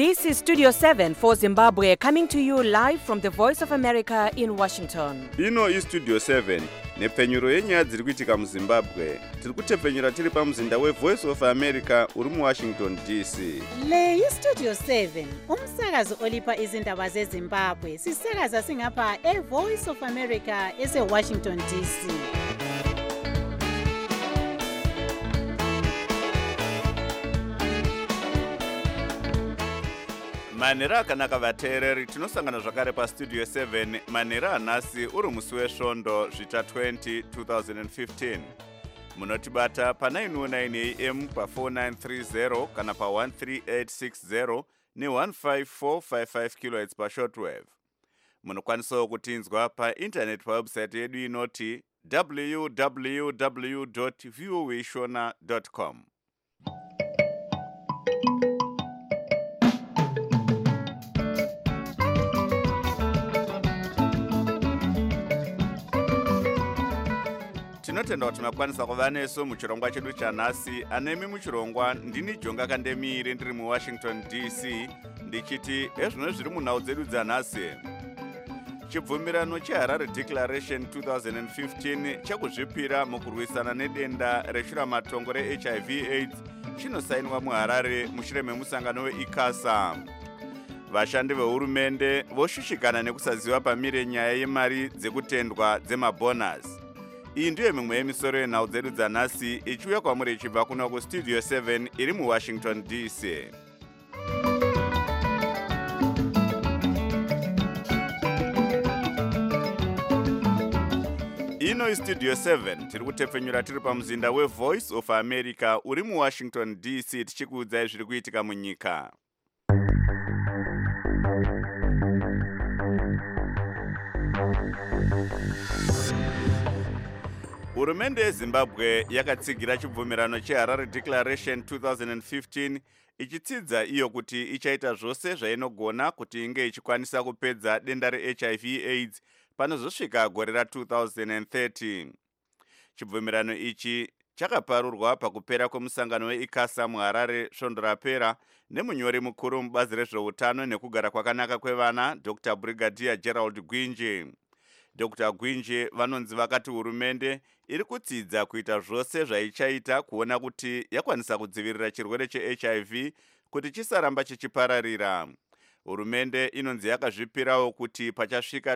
This is Studio 7 for Zimbabwe, coming to you live from the Voice of America in Washington. Ino iStudio 7 nepfenyuro yenyaya dziri kuitika muZimbabwe. Tiri kutepfenyura tiri pamuzinda weVoice of America uri muWashington DC. Le iStudio 7 umsakazo olipa izindaba zeZimbabwe. Sisakaza singapha eVoice of America eseWashington DC. Manhero akanaka vateereri, tinosangana zvakare paStudio 7 manhero anhasi uri musi wesvondo zvita 20 2015. Munotibata pa 909 AM pa 4930 kana pa 13860 ne 15455 kHz pa shortwave. Munokwanisawo kutinzwa pa internet website yedu inoti www.voashona.com. Tinotenda kuti makwanisa kuva nesu muchirongwa chedu chanhasi. Anemi muchirongwa ndini Jonga Kandemire ndiri muWashington DC ndichiti ezvino zviri munhau dzedu dzanhasi. Chibvumirano cheHarare Declaration 2015 chekuzvipira mukurwisana nedenda reshuramatongo reHIV AIDS chinosainwa muHarare mushure memusangano weICASA. Vashandi vehurumende voshushikana nekusaziva pamire nyaya yemari dzekutendwa dzemabonus. Iyi ndiyo mimwe yemisoro yenhau dzedu dzanhasi ichiuya kwamuri ichibva kuno kuStudio 7 iri muWashington DC. Ino iStudio 7 tiri kutepfenyura tiri pamuzinda weVoice of America uri muWashington DC tichikuudzai zviri kuitika munyika. Hurumende yeZimbabwe yakatsigira chibvumirano cheHarare Declaration 2015 ichitsidza iyo kuti ichaita zvose zvainogona kuti inge ichikwanisa kupedza denda reHIV AIDS panozosvika gore ra2030. Chibvumirano ichi chakaparurwa pakupera kwemusangano weICASA muHarare svondo rapera nemunyori mukuru mubazi rezveutano nekugara kwakanaka kwevana Dr. Brigadier Gerald Gwinje. Dr. Gwinje vanonzi vakati hurumende iri kutsidza kuita zvose zvaichaita kuona kuti yakwanisa kudzivirira chirwere cheHIV kuti chisaramba chichipararira. Hurumende inonzi yakazvipirawo kuti pachasvika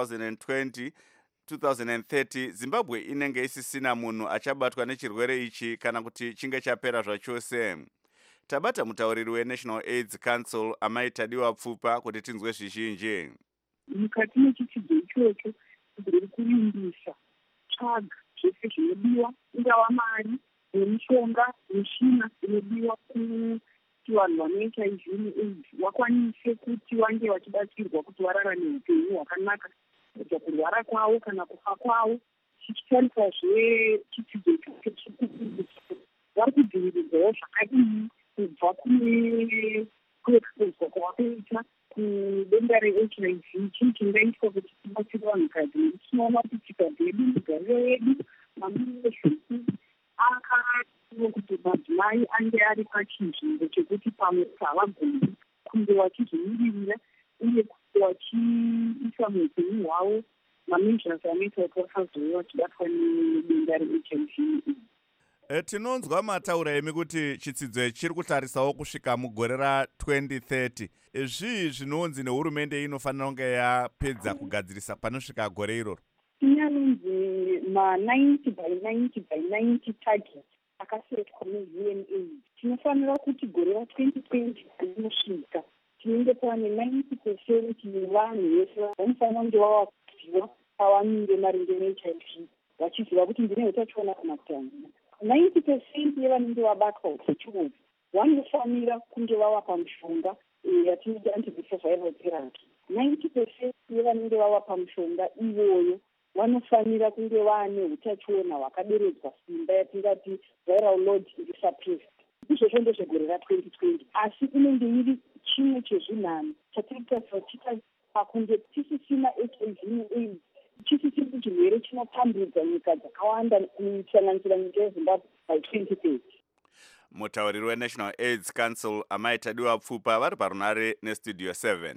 2030 Zimbabwe inenge isisina munhu achabatwa nechirwere ichi kana kuti chinge chapera zvachose. Tabata mutauriri weNational AIDS Council amaitadiwa pfupa kuti tinzwe zvizhinji. Mukati mechidzidzo ichocho zviri kuvimbisa tsvaga zvese zvinodiwa, ingava mari nemishonga mishina inodiwa kuti vanhu vane HIV neAIDS vakwanise kuti vange vachibatsirwa kuti vararame upenyu hwakanaka kubva kurwara kwavo kana kufa kwavo. Chichitarisazve chidzidzo ichocho vari kudzivirirwawo zvakadii kubva kune kuexposwa kwavakaita kudenda reHIV. Chii chingaitwa kuti tibatsire vanhukadzi? Tinoona kuti tsika dzedu, migariro yedu, mamiriro ezvedu akatiwa kuti madzimai ange ari pachinzvimbo chekuti pamwe havagoni kunge vachizvimirira uye kuti vachiisa muupenyu hwavo mamezhasi anoita kuti vasazove vachibatwa nedenda reHIV. Tinonzwa mataura emi kuti chitsidzo chiri kutarisawo kusvika mugore ra2030. Zvii zvinonzi nehurumende inofanira kunge yapedza kugadzirisa panosvika gore iroro? Inyanonzi ma90 by 90 by 90 target akasetwa neUNAIDS. Tinofanira kuti gore ra2020 rinosvika tinenge pane 90% yevanhu vese vanofanira kunge vavakuziva pavamire maringe neHIV, vachiziva kuti ndine utachiona kana kuti handina. 90% yevanenge vabatwa utachiona vanofanira kunge vava pamishonga yatinoti antiretroviral therapy. 90% yevanenge vava pamishonga iyoyo vanofanira kunge vane utachiona hwakaderedzwa simba yatingati viral load suppressed. Izvozvo ndezvegore ra2020, asi inenge iri chimwe chezvinhano chatirikutarisira tichita pakunge tisisina HIV neAIDS, chisisiri chirwere chinotambudza nyika dzakawanda kusanganisira nyika yeZimbabwe by 2030. Mutauriri weNational AIDS Council Amai Tadiwa Pfupa vari parunare nestudio 7.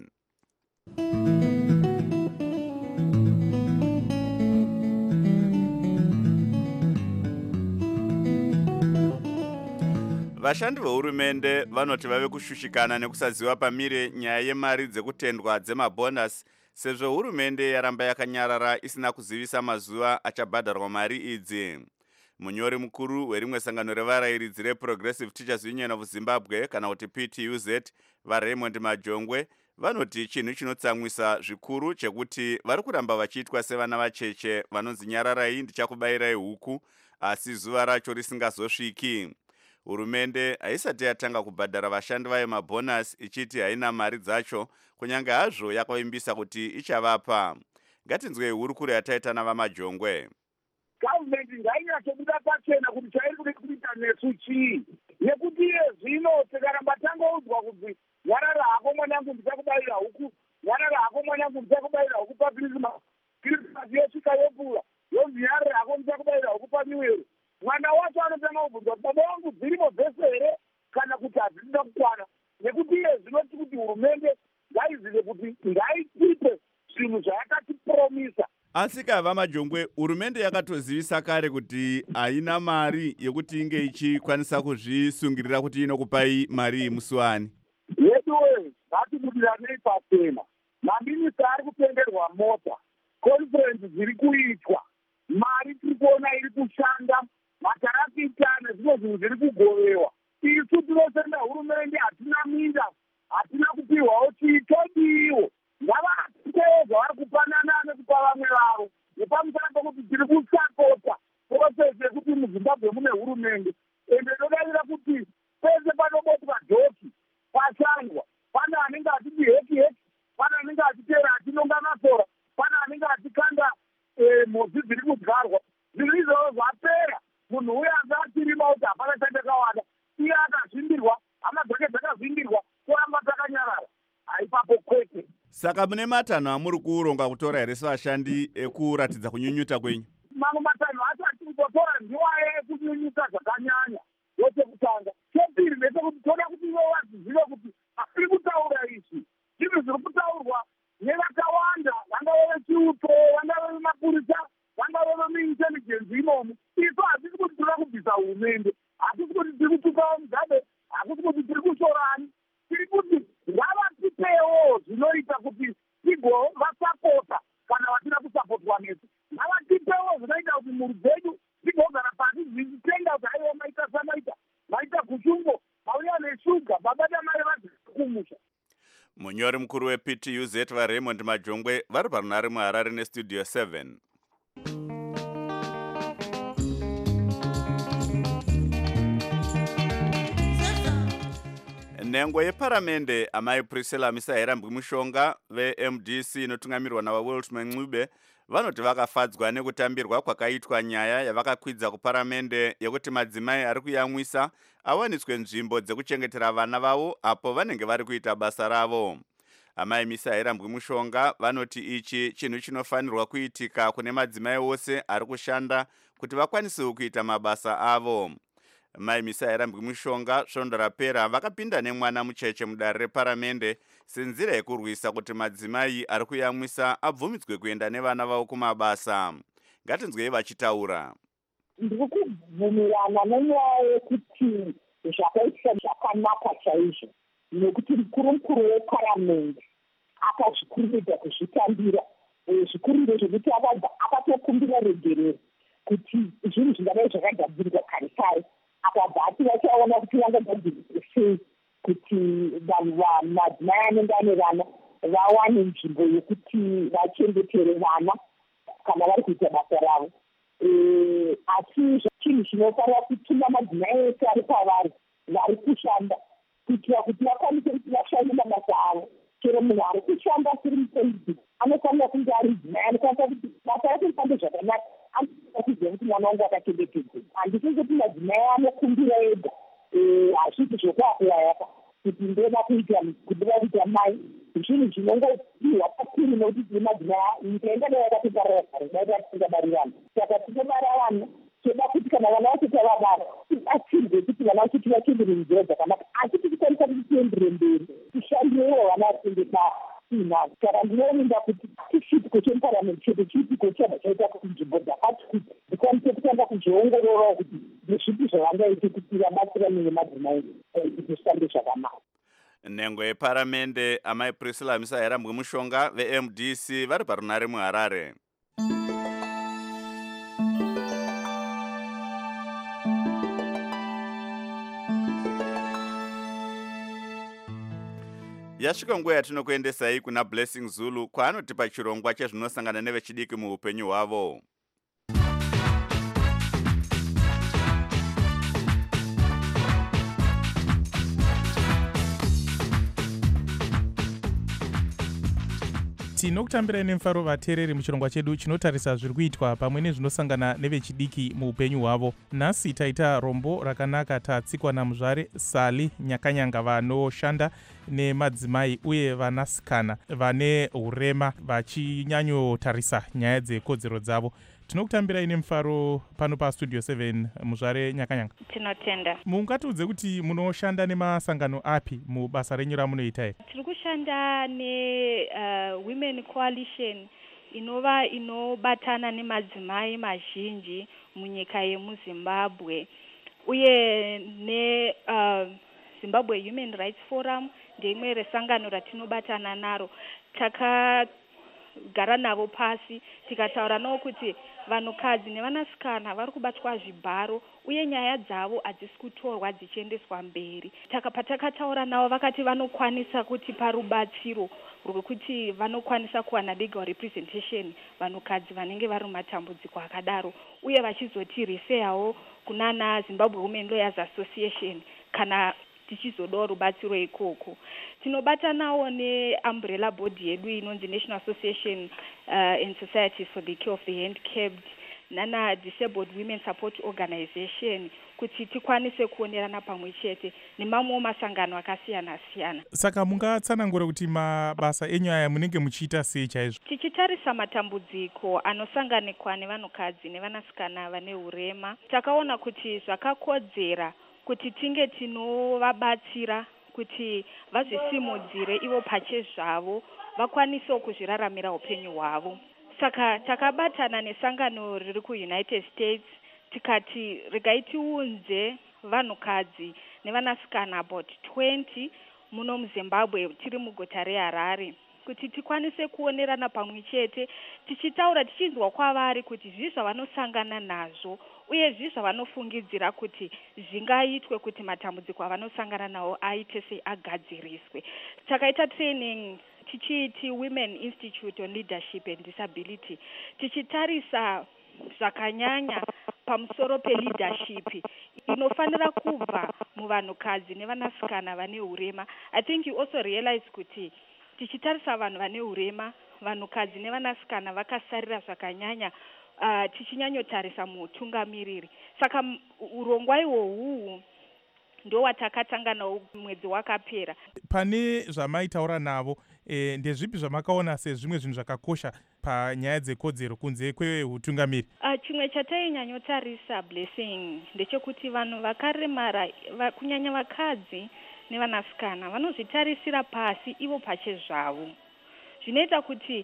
Vashandi vehurumende vanoti vave kushushikana nekusaziva pamire nyaya yemari dzekutendwa dzemabonus sezvo hurumende yaramba yakanyarara isina kuzivisa mazuva achabhadharwa mari idzi. Munyori mukuru werimwe sangano revarayiridzi reProgressive Teachers Union of Zimbabwe kana kuti PTUZ vaRaymond Majongwe vanoti chinhu chinotsamwisa zvikuru chekuti vari kuramba vachiitwa sevana vacheche vanonzi nyararai ndichakubayirai huku asi zuva racho risingazosviki. Hurumende haisati yatanga kubhadhara vashandi vayo mabonus ichiti haina mari dzacho kunyange hazvo yakavimbisa kuti ichavapa. Ngatinzwei hurukuro yataita navaMajongwe. Government ngainyachobuda pachena kuti chairi kuda kuita nesu chii, nekuti iye zvino tikaramba tangoudzwa kuti nyarara hako mwanangu ndichakubayira huku, nyarara hako mwanangu ndichakubayira huku paKrisimasi, Krisimasi yosvika yopfuura yonzi nyarara hako ndichakubayira huku paNyuweri, mwana wacho anotanga kubvunzwa kuti baba vangu dzirimo dzese here kana kuti hadzina kukwana, nekuti iye zvinoti kuti hurumende ngaizive kuti ngaitipe zvinhu zvayakatipromisa. Asi vaMajongwe, hurumende yakatozivisa kare kuti haina mari yekuti inge ichikwanisa kuzvisungirira kuti inokupai mari musiwani. Yeduwe, ngatibudiranei pachena. Maminista ari kutenderwa mota, conference dziri kuitwa, mari tiri kuona iri kushanda, matarakita nezvimwe zvinhu zviri kugovewa. Isu tinosenda hurumende hatina minda, hatina kupihwawo chitodiwo. Ngavatipewo zvavari kupanana nekupa vamwe vavo. Nepamusana pekuti tiri kusapota process yekuti muZimbabwe mune hurumende. Ende ndodarira kuti pese panobotwa dhoki, pashandwa, pana anenge achiti heki, pana anenge achitera achinonga masora, pana anenge achikanda mhodzi dziri kudyarwa. Zvinhu izvozvo zvapera. Munhu uye anga atirima kuti hapana chandakawanda. Iye akazvimbirwa, hama dzake dzakazvimbirwa, toramba takanyarara. Haipapo kwete. Saka mune matanho amuri kuronga kutora here sevashandi ekuratidza kunyunyuta kwenyu? Mamwe matanho acho atiri kutora ndiwaye ekunyunyuta zvakanyanya. Yechekutanga. Chepiri ndechekuti toda kuti ivo vazive kuti hatiri kutaura izvi. Zvinhu zviri kutaurwa nevakawanda, vangave vechiuto, vangave vemapurisa, vangave vemuintelligence imomo. Isu hatisi kuti toda kubvisa hurumende, hatisi kuti tiri kutukawo Mugabe, hatisi kuti tiri kushorani, tiri kuti ngavatipewo zvinoita kuti tigovasapota kana vatina kusapotwa nesu. Ngavatipewo zvinoita kuti mhuri dzedu dzigogara pasi dzichitenga kuti aiwa maita samaita, maita kushungo, mauya neshuga, baba namai vadzikumusha. Munyori mukuru wePTUZ vaRaymond Majongwe vari parunare muHarare nestudio 7. Nhengo yeparamende amai Priscilla Misahirambwi Mushonga veMDC inotungamirwa nawaWiltman Ncube vanoti vakafadzwa nekutambirwa kwakaitwa nyaya yavakakwidza kuparamende yekuti madzimai ari kuyamwisa awaniswe nzvimbo dzekuchengetera vana vavo apo vanenge vari kuita basa ravo. Amai Misahirambwi Mushonga vanoti ichi chinhu chinofanirwa kuitika kune madzimai wose ari kushanda kuti vakwanisewo kuita mabasa avo. Mai Misahirambwi Mushonga svondo rapera vakapinda nemwana mucheche mudare reparamende senzira yekurwisa kuti madzimai ari kuyamwisa abvumidzwe kuenda nevana vavo kumabasa. Ngatinzwei vachitaura. Ndiri kubvumirana nenyaya yekuti zvakaitwa zvakanaka chaizvo, nekuti mukuru weparamende akazvikurudzira kuzvitambira. Zvikuru ndezvekuti akatokumbira regerero kuti zvinhu zvingadai zvakagadzirwa kare kare, akabva ati vachaona kuti vangagadzirwa sei kuti madzimai anenge ane vana vawane nzvimbo yekuti vachengetere vana kana vari kuita basa ravo. Asi chinhu chinofanira kutuma madzimai ese ari pavari vari kushanda kuitira kuti vakwanise kuti vashande mabasa avo. Chero munhu ari kushanda asiri mupolitiki anofanira kunge ari mudzimai anokwanisa kuti basa rake rifambe zvakanaka, anofanira kuziva kuti mwana wangu akachengetedzwa. Handisi kuti madzimai anokumbira ega, hazvisi zvokuapurayaka kuti ndoda kuita mai. Zvinhu zvinongopiwa pakuru nokuti tine madzimai nyika ingadai yakatoparara kare, dai tisingabarirana. Saka tinobara vana, toda kuti kana vana vacho tavabara tibatsirwe kuti vana vachiti vachindiri nzira dzakanaka asi tikikwanisa kuti tiendere mberi tishandirewo vana vatinge tainavo saka ndinoonenda kuti chiitiko chemuparamendi chedu chiitiko chabva chaita kuti nzvimbo dzakati kuti dzikwanise kutanga kuzviongororawo kuti ndezvipi zvavangaite kuti vabatsirane nemadzimai kuti zvishande zvakanaka. nhengo yeparamende amai Priscilla Misayarambwe Mushonga veMDC vari parunare muHarare. Yasvika nguva yatinokuendesai kuna Blessing Zulu kwaanotipa chirongwa chezvinosangana nevechidiki muupenyu hwavo. Tinokutambirai nemufaro vateereri muchirongwa chedu chinotarisa zviri kuitwa pamwe nezvinosangana nevechidiki muupenyu hwavo. Nhasi taita rombo rakanaka tatsikwa namuzvare Sally Nyakanyanga vanoshanda nemadzimai uye vanasikana vane urema vachinyanyotarisa nyaya dzekodzero dzavo. Tinokutambirai nemufaro pano pastudio 7 muzvare Nyakanyanga. Tinotenda. Mungatiudze kuti munoshanda nemasangano api mubasa renyu ramunoita here? Tiri kushanda Women Coalition inobatana nemadzimai mazhinji munyika yemuZimbabwe uye Zimbabwe Human Rights Forum ndeimwe resangano ratinobatana naro. Takagara navo pasi tikataura navo kuti vanhukadzi nevanasikana vari kubatwa zvibharo uye nyaya dzavo hadzisi kutorwa dzichiendeswa mberi. Patakataura navo vakati vanokwanisa kutipa rubatsiro rwekuti vanokwanisa kuwana legal representation vanhukadzi vanenge vari mumatambudziko akadaro uye vachizotiriseyawo kunana Zimbabwe Women Lawyers Association kana tichizodawo rubatsiro ikoko. Tinobatanawo neumbrella board yedu inonzi National Association and Societies for the Care of the Handicapped nana Disabled Women Support Organization kuti tikwanise kuonerana pamwe chete nemamwewo masangano akasiyana siyana. Saka mungatsanangura kuti mabasa enyu aya munenge muchiita sei chaizvo? Tichitarisa matambudziko anosanganikwa nevanhukadzi nevanasikana vane urema, takaona kuti zvakakodzera kuti tinge tinovabatsira kuti vazvisimudzire ivo pachezvavo vakwanisewo kuzviraramira upenyu hwavo. Saka takabatana nesangano riri kuUnited States tikati regai tiunze vanhukadzi nevanasikana about 20 muno muZimbabwe tiri muguta reHarare kuti tikwanise kuonerana pamwe chete tichitaura tichinzwa kwavari kuti zvii zvavanosangana nazvo uye zvii zvavanofungidzira kuti zvingaitwe kuti matambudziko avanosangana nawo aite sei agadziriswe. Takaita training tichiti Women Institute on Leadership and Disability tichitarisa zvakanyanya pamusoro peleadership inofanira kubva muvanhukadzi nevanasikana vane urema. I think you also realize kuti tichitarisa vanhu vane urema, vanhukadzi nevanasikana vakasarira zvakanyanya tichinyanyotarisa muutungamiriri. Saka urongwa ihwohwu ndo watakatanga nawo mwedzi wakapera. Pane zvamaitaura navo ndezvipi zvamakaona sezvimwe zvinhu zvakakosha panyaya dzekodzero kunze kweutungamiri? Chimwe chatainyanotarisa Blessing ndechekuti vanhu vakaremara kunyanya vakadzi nevanasikana vanozvitarisira pasi ivo pachezvavo. Zvinoita kuti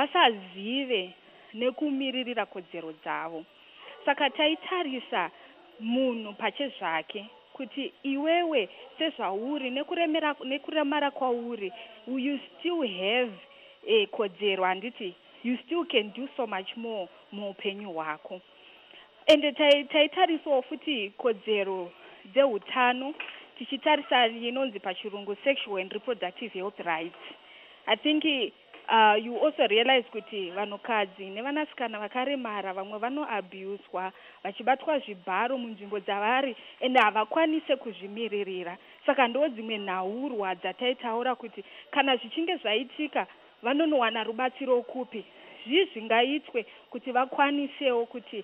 vasazive nekumiririra kodzero dzavo. Saka taitarisa munhu pachezvake kuti iwewe sezvauri nekuremara kwauri you still have a kodzero handiti you still can do so much more muupenyu hwako. Ende taitarisawo futi kodzero dzeutano tichitarisa inonzi pachirungu sexual and reproductive health rights. I think you also realize kuti vanhukadzi nevanasikana vakaremara vamwe vanoabuswa vachibatwa zvibharo munzvimbo dzavari ende havakwanise kuzvimiririra. Saka ndo dzimwe nhaurwa dzataitaura kuti kana zvichinge zvaitika vanonowana rubatsiro kupi, zvii zvingaitwe kuti vakwanisewo kuti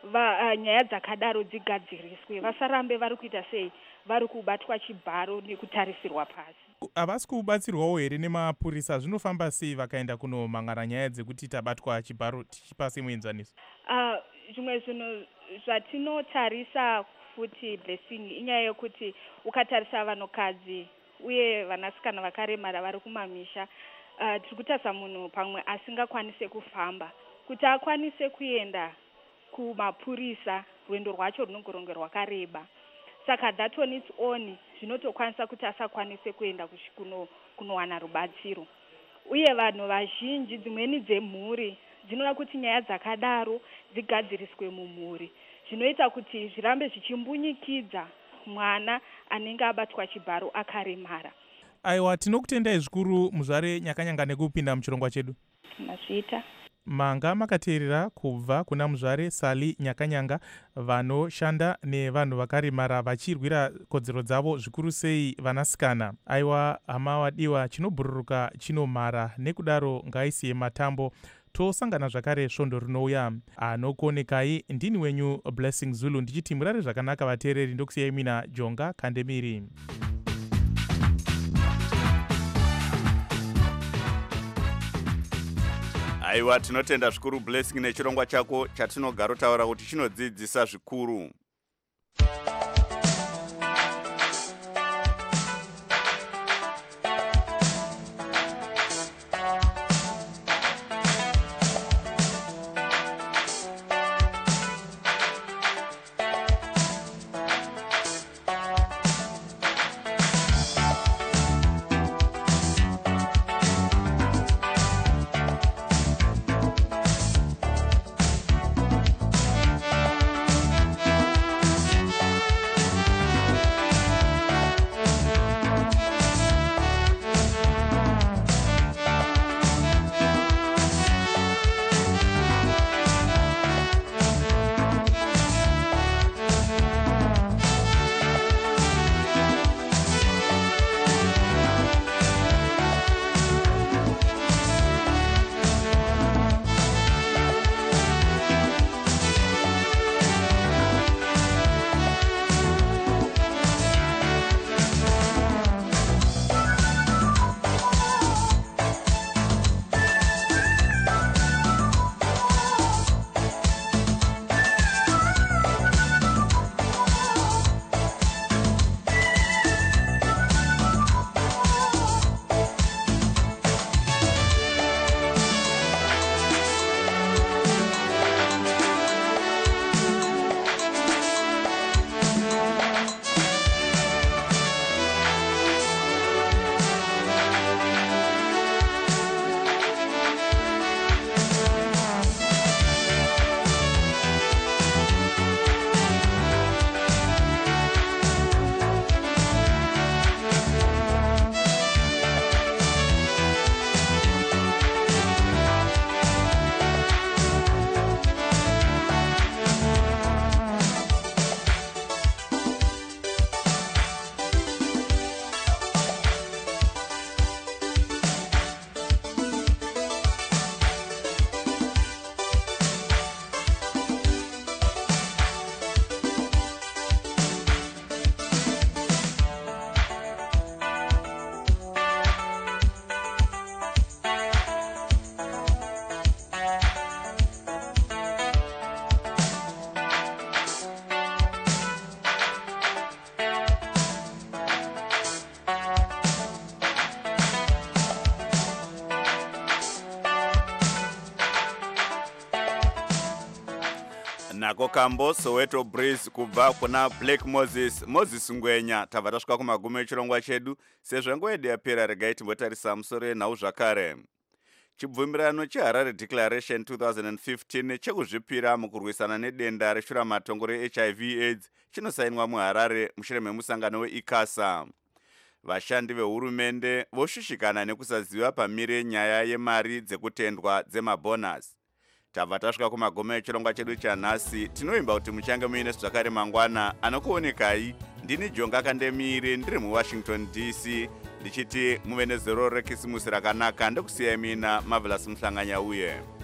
nyaya dzakadaro dzigadziriswe, vasarambe vari kuita sei vari kubatwa chibharo nekutarisirwa pasi. Havasi kubatsirwawo here nemapurisa? Zvinofamba sei vakaenda kunomangana nyaya dzekuti tabatwa chibharo tichipa semuenzaniso? Zvimwe zvinhu zvatinotarisa futi Blessing inyaya yokuti ukatarisa vanhukadzi uye vanasikana vakaremara vari kumamisha tiri kutarisa munhu pamwe asingakwanise kufamba kuti akwanise kuenda kumapurisa rwendo rwacho runenge runge rwakareba. Saka that on its own zvinotokwanisa kuti asakwanise kuenda kunowana rubatsiro. Uye vanhu vazhinji dzimweni dzemhuri dzinoda kuti nyaya dzakadaro dzigadziriswe mumhuri, zvinoita kuti zvirambe zvichimbunyikidza mwana anenge abatwa chibharo akaremara. Aiwa, tinokutendai zvikuru muzvare Nyakanyanga nekupinda muchirongwa chedu. Mazvita manga makateerera kubva kuna muzvare Sally Nyakanyanga vanoshanda nevanhu vakaremara vachirwira kodzero dzavo zvikuru sei vanasikana. Aiwa hama wadiwa, chinobhururuka chinomhara, nekudaro ngaisiye matambo. Tosangana zvakare svondo rinouya. Anokuonekai ndini wenyu Blessing Zulu, ndichiti murare zvakanaka vateereri, ndokusiyai mina Jonga Kandemiri. Aiwa, tinotenda zvikuru Blessing nechirongwa chako chatinogara taura kuti chinodzidzisa zvikuru. Nako kambo Soweto Breeze kubva kuna Black Moses Ngwenya. Tabva tasvika kumagumo echirongwa chedu. Sezvo nguva yedu yapera, regai timbotarisa musoro nhau zvakare. Chibvumirano cheHarare Declaration 2015 chekuzvipira mukurwisana nedenda reshuramatongo reHIV AIDS chinosainwa muHarare mushure memusangano weICASA. Vashandi vehurumende voshushikana nekusaziva pamire nyaya yemari dzekutendwa dzemabonus. Tabva tasvika kumagumo echirongwa chedu chanhasi. Tinoimba kuti muchange muine zvakare mangwana. Anokuonekai ndini Jonga Kandemiri, ndiri muWashington DC, ndichiti muve nezororo rekisimusi rakanaka. Ndokusiyai mina Marvelous Mhlanganya uye.